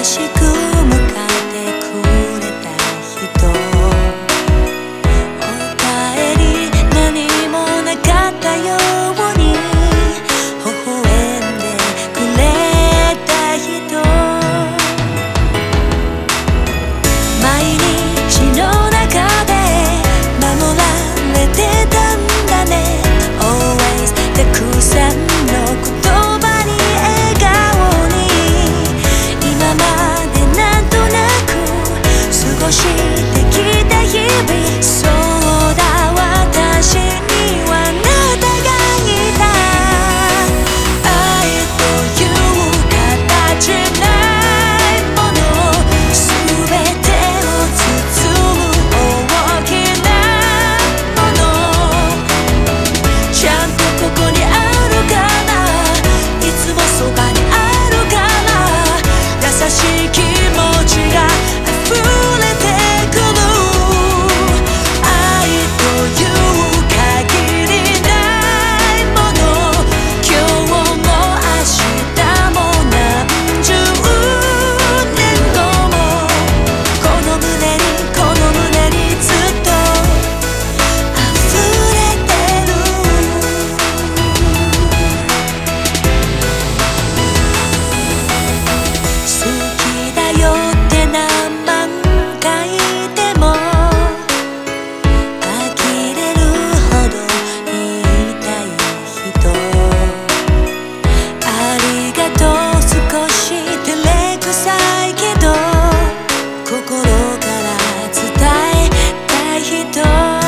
しく迎えてくれた人、おかえり何もなかったように微笑んでくれた人、毎日の中で守られてたんだね。 Always たくさんの言葉に笑顔に、今までなんとなく過ごしてきた日々、そうだ私にはあなたがいた。愛という形ないもの、全てを包む大きなもの、ちゃんとここにあるかな、いつもそばにあるかな、優しい気持ちが溢れてくる。愛という限りないもの、今日も明日も何十年後も、この胸にずっと溢れてる。好きだよって何万回言っても呆れるほど言いたい人、ありがとう少し照れくさいけど心から伝えたい人、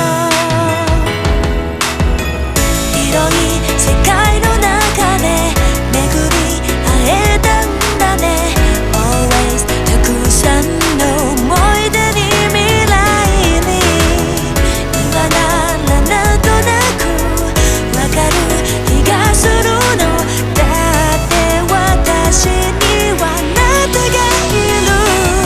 広い世界の中で巡り会えたんだね。 Always たくさんの思い出に未来に、今ならなんとなくわかる気がするの、だって私にはあなたがいる。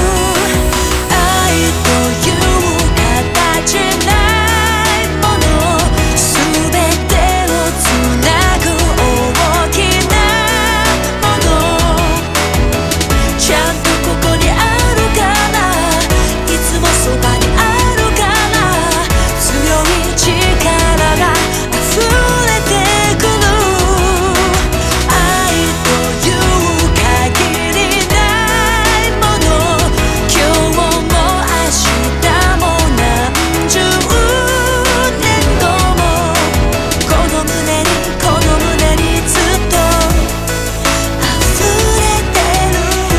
愛という形ないもの、全てをつなぐ大きなもの、ちゃんとここにあるかな、いつもそばにあるかな、強い力が溢れてくる。愛という限りないもの、今日も明日も何十年後も、この胸にずっと溢れてる。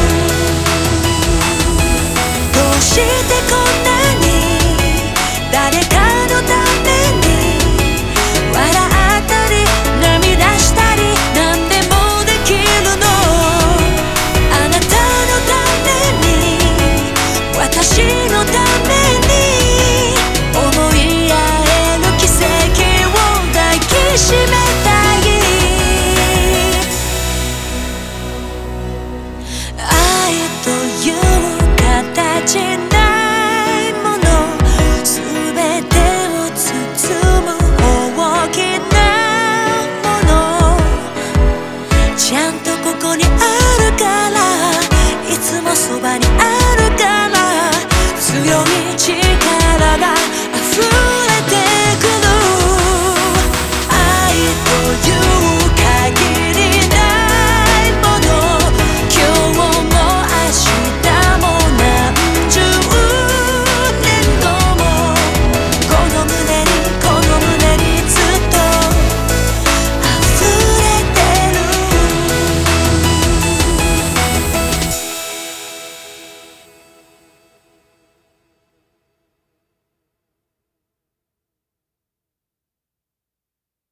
どうしてこんなに誰かのために笑ったり涙したり何でもできるの、あなたのために私のために、思い合える奇跡を抱きしめたい。愛という形ないもの、全てを包む大きなもの、ちゃんとここにある